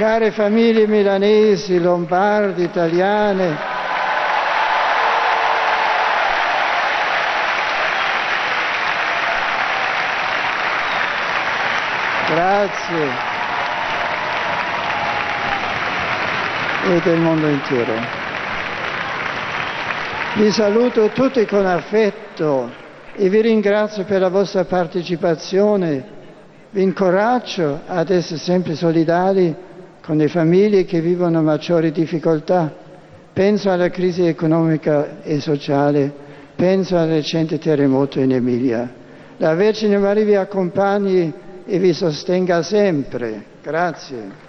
Care famiglie milanesi, lombardi, italiane, grazie, e del mondo intero. Vi saluto tutti con affetto e vi ringrazio per la vostra partecipazione. Vi incoraggio ad essere sempre solidali con le famiglie che vivono maggiori difficoltà. Penso alla crisi economica e sociale, penso al recente terremoto in Emilia. La Vergine Maria vi accompagni e vi sostenga sempre. Grazie.